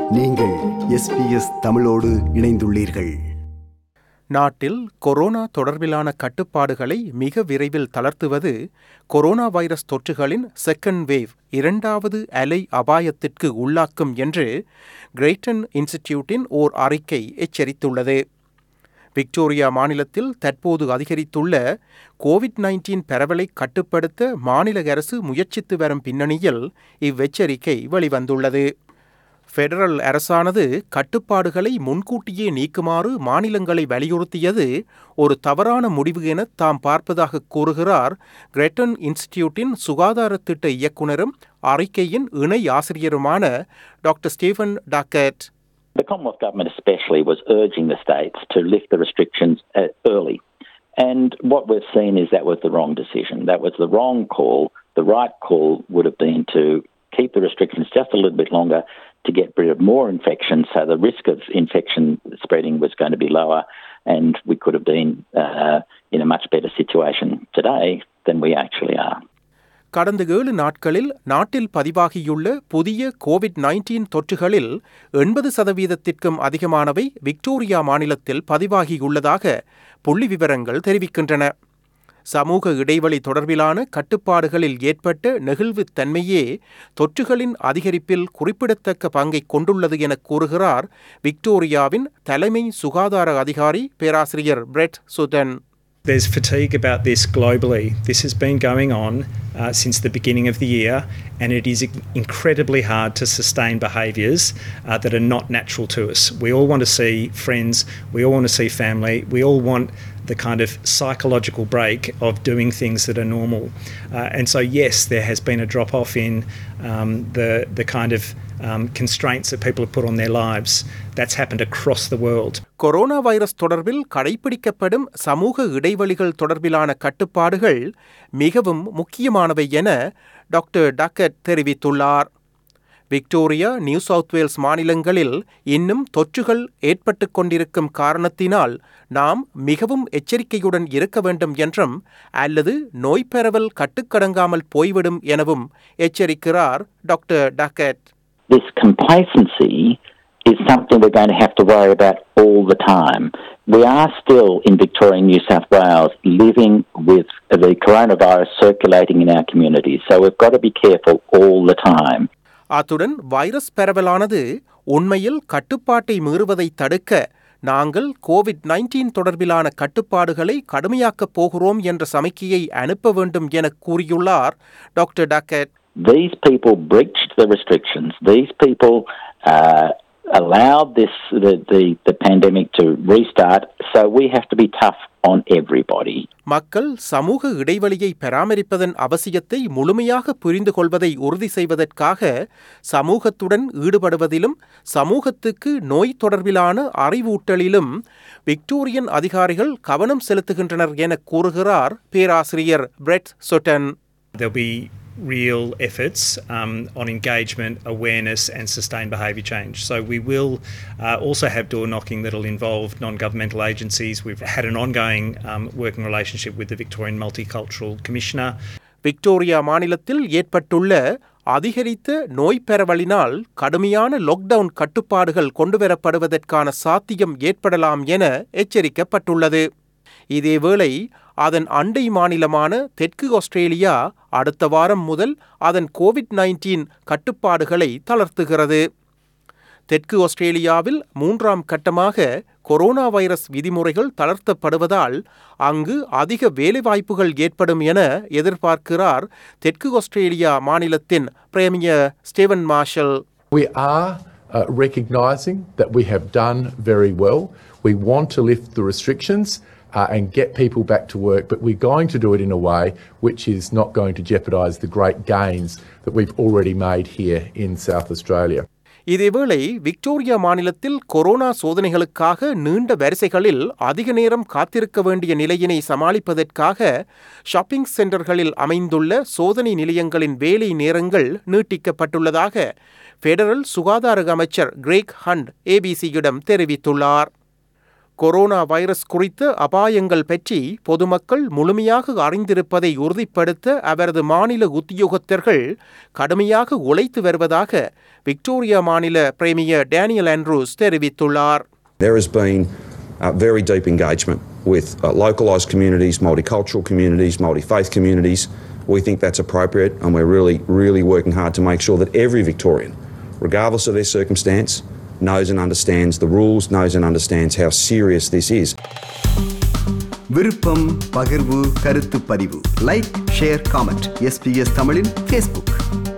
நீங்கள் SBS தமிழோடு இணைந்துள்ளீர்கள். நாட்டில் கொரோனா தொடர்பிலான கட்டுப்பாடுகளை மிக விரைவில் தளர்த்துவது கொரோனா வைரஸ் தொற்றுகளின் செகண்ட் வேவ் இரண்டாவது அலை அபாயத்திற்கு உள்ளாக்கும் என்று கிரேட்டன் இன்ஸ்டிடியூட்டின் ஓர் அறிக்கை எச்சரித்துள்ளது. விக்டோரியா மாநிலத்தில் தற்போது அதிகரித்துள்ள கோவிட்-19 பரவலை கட்டுப்படுத்த மாநில அரசு முயற்சித்து வரும் பின்னணியில் இவ்வெச்சரிக்கை வெளிவந்துள்ளது. ஃபெடரல் அரசானது கட்டுப்பாடுகளை முன்கூட்டியே நீக்குமாறு மாநிலங்களை வலியுறுத்தியது ஒரு தவறான முடிவு என தாம் பார்ப்பதாக கூறுகிறார் கிரேட்டன் இன்ஸ்டிடியூட்டின் சுகாதார திட்ட இயக்குனரும் அறிக்கையின் இணை ஆசிரியருமான doctor Stephen Duckett. The Commonwealth Government especially was urging the states to lift the restrictions early. And what we've seen is that was the wrong decision. That was the wrong call. The right call would have been to keep the restrictions just a little bit longer to get rid of more infections, so the risk of infection spreading was going to be lower, and we could have been in a much better situation today than we actually are. கடந்த 7 நாட்களில் நாட்டில் பதிவாகியுள்ள புதிய COVID-19 தொற்றுகளில் 80% அதிகமானவை Victoria மாநிலத்தில் பதிவாகியுள்ளதாக புள்ளி விவரங்கள் தெரிவிக்கின்றன. சமூக இடைவெளி தொடர்பிலான கட்டுப்பாடுகளில் ஏற்பட்ட நெகிழ்வுத்தன்மையே தொற்றுகளின் அதிகரிப்பில் குறிப்பிடத்தக்க பங்கை கொண்டுள்ளது என கூறுகிறார் விக்டோரியாவின் தலைமை சுகாதார அதிகாரி பேராசிரியர் Brett Sutton. There's fatigue about this globally. This has been going on since the beginning of the year, and it is incredibly hard to sustain behaviours that are not natural to us. We all want to see friends, we all want to see family, we all want the kind of psychological break of doing things that are normal. And so yes, there has been a drop-off in the kind of constraints that people have put on their lives. That's happened across the world. Corona virus தொடர்பில் கடைபிடிக்கப்படும் சமூக இடைவெளிகள் தொடர்பிலான கட்டுப்பாடுகள் மிகவும் முக்கியமானவை என doctor Duckett தெரிவித்துள்ளார். விக்டோரியா, நியூ சவுத் வேல்ஸ் மாநிலங்களில் இன்னும் தொற்றுகள் ஏற்பட்டுக் கொண்டிருக்கும் காரணத்தினால் நாம் மிகவும் எச்சரிக்கையுடன் இருக்க வேண்டும் என்றும் அல்லது நோய் பரவல் கட்டுக்கடங்காமல் போய்விடும் எனவும் எச்சரிக்கிறார் doctor Duckett. This complacency is something we're going to have to worry about all the time. We are still in Victoria and New South Wales living with the coronavirus circulating in our communities, so we've got to be careful all the time. அத்துடன் virus பரவலானது உண்மையில் கட்டுப்பாட்டை மீறுவதை தடுக்க நாங்கள் COVID-19 தொடர்பிலான கட்டுப்பாடுகளை கடுமையாக்கப் போகிறோம் என்ற சமிக்கையை அனுப்ப வேண்டும் என கூறியுள்ளார் doctor Duckett. These people breached the restrictions. These people allowed the pandemic to restart, so we have to be tough on everybody. மக்கள் சமூக இடைவெளியை பராமரிப்பதன் அவசியத்தை முழுமையாக புரிந்து கொள்வதை உறுதி செய்வதற்காக சமூகத்துடன் ஈடுபடுவதிலும் சமூகத்துக்கு நோய் தொடர்பிலான அறிவூட்டலிலும் விக்டோரியன் அதிகாரிகள் கவனம் செலுத்துகின்றனர் என கூறுகிறார் பேராசிரியர் Brett Sutton. There'll be real efforts on engagement, awareness and sustained behaviour change. So we will also have door knocking that will involve non-governmental agencies. We've had an ongoing working relationship with the Victorian Multicultural Commissioner. Victoria மாநிலத்தில் ஏற்பட்டுள்ள அதிகரித்த நோய் பரவலினால் கடுமையான lockdown கட்டுப்பாடுகள் கொண்டுவரப்படுவதற்கான சாத்தியம் ஏற்படலாம் என எச்சரிக்கப்பட்டுள்ளது. இதேவேளை அதன் அண்டை மாநிலமான தெற்கு ஆஸ்திரேலியா அடுத்த வாரம் முதல் அதன் கோவிட்-19 கட்டுப்பாடுகளை தளர்த்துகிறது. தெற்கு ஆஸ்திரேலியாவில் 3ஆம் கட்டமாக கொரோனா வைரஸ் விதிமுறைகள் தளர்த்தப்படுவதால் அங்கு அதிக வேலைவாய்ப்புகள் ஏற்படும் என எதிர்பார்க்கிறார் தெற்கு ஆஸ்திரேலியா மாநிலத்தின் premier Steven Marshall. We are recognising that we have done very well. We want to lift the restrictions and get people back to work, but we're going to do it in a way which is not going to jeopardise the great gains that we've already made here in South Australia. இதேவேளை Victoria மாநிலத்தில் corona சோதனைகளுக்காக நீண்ட வரிசைகளில் அதிக நேரம் காத்திருக்க வேண்டிய நிலையினை சமாளிப்பதற்காக ஷாப்பிங் சென்டர்களில் அமைந்துள்ள சோதனை நிலையங்களின் வேலை நேரங்கள் நீட்டிக்கப்பட்டுள்ளதாக ஃபெடரல் சுகாதார அமைச்சர் கிரேக் ஹண்ட் ஏபிசியிடம் தெரிவித்துள்ளார். கொரோனா வைரஸ் குறித்த அபாயங்கள் பற்றி பொதுமக்கள் முழுமையாக அறிந்திருப்பதை உறுதிப்படுத்த அவரது மாநில உத்தியோகத்தர்கள் கடுமையாக உழைத்து வருவதாக விக்டோரியா மாநில பிரேமியர் டேனியல் ஆண்ட்ரூஸ் தெரிவித்துள்ளார். There has been very deep engagement with localised communities, multicultural communities, multi-faith communities. We think that's appropriate, and we're really working hard to make sure that every Victorian, regardless of their circumstance, knows and understands the rules, knows and understands how serious this is. விருப்பம், பகிர்வு, கருத்து பதிவு. Like, share, comment. SBS தமிழின் Facebook.